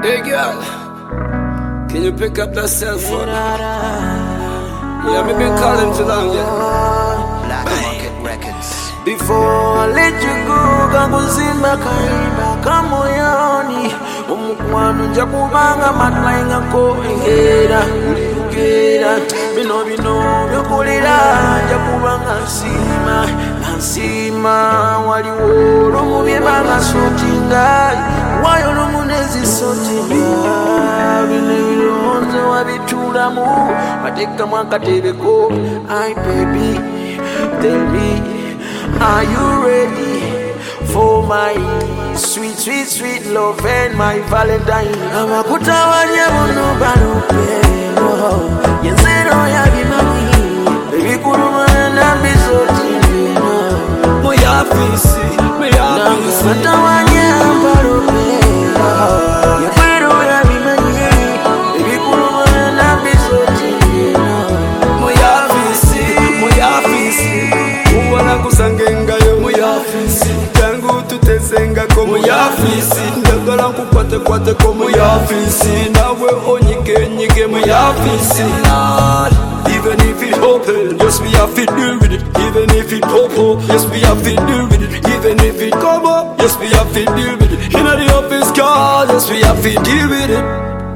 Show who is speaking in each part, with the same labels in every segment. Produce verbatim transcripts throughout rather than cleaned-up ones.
Speaker 1: Hey girl, can you pick up that cell phone? Yeah, me been calling too long, yeah.
Speaker 2: Black Market Records.
Speaker 3: Before I let you go, kakuzimba kaiba kamoyoni omukwano nja kubanga matlainga ko engera uligera bino bino byokulira nja kubanga nsima nansima waliwo olumubye banga sotinga wayo olumunezi sotinga bino ebironze wabitulamu batekamu akatereko. Ay baby, tell me, are you ready for my sweet, sweet, sweet love and my Valentine? Amakutawanya bono balopeno yenzero yabimani ebikuluma nambizotino
Speaker 1: Muyafisi, muyafisi
Speaker 3: Amakutawanya balopeno yenzero yabimani ebikuluma nambizotino
Speaker 1: Muyafisi, muyafisi Uwala kusangenga yo muyafisi Jangu tutesenga ko muyafisi Ndagala kukwate kwate ko muyafisi Nawe onyike nyike muyafisi Lord, even if it open, yes we have to deal with it. Even if it pop up, yes we have to deal with it. Even if it come up, yes we have to deal with it. In the office car, yes we have to deal with it.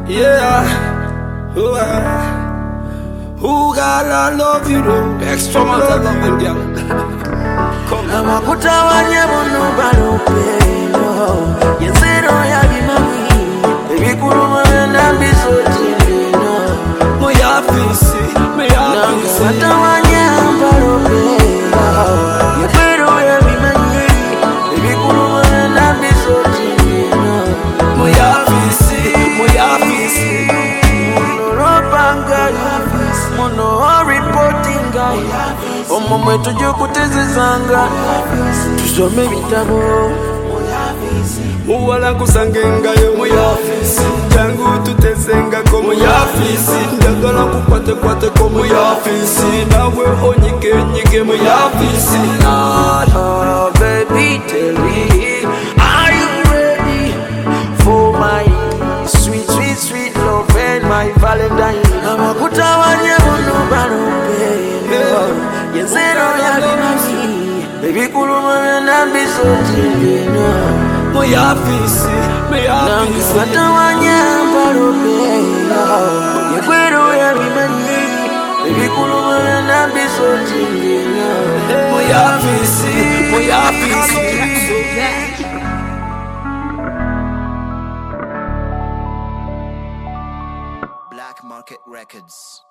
Speaker 1: Yeah, oh, uh. Who God I love you though? Extra amount of love, girl. Come on.
Speaker 3: Amakutawanya bono balopeno yenzero yabimani ebikuluma nambizotino
Speaker 1: Muyafisi, muyafisi
Speaker 3: Amakutawanya balopeno yenzero yabimani ebikuluma nambizotino
Speaker 1: Muyafisi, muyafisi
Speaker 3: monolopanga mono reporting guy omo mwetu jukutezezanga tusome bitabo
Speaker 1: Uwala kusangenga yo muyafisi Jangu tutesenga ko muyafisi Ndagala kukwate kwate ko muyafisi Nawe onyike nyike muyafisi
Speaker 3: Lord, oh baby, tell me, are you ready for my sweet, sweet, sweet love and my Valentine? Amakutawanya bono balopeno yenzero yabimani ebikuluma nambizotino
Speaker 1: Muyafisi, muyafisi
Speaker 3: Amakutawanya balopeno yenzero yabimani ebikuluma nambizotino
Speaker 1: Muyafisi, muyafisi
Speaker 2: Black Market Records.